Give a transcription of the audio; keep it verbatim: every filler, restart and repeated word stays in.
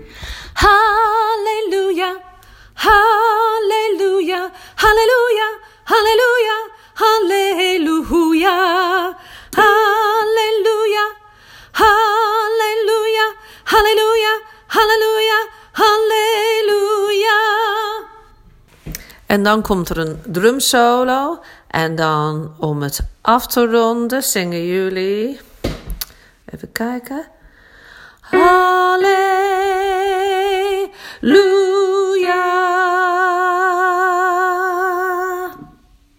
Halleluja, halleluja, halleluja, halleluja, halleluja, halleluja, halleluja, halleluja, halleluja, halleluja. En dan komt er een drumsolo. En dan om het af te ronden zingen jullie. Even kijken. Halleluja.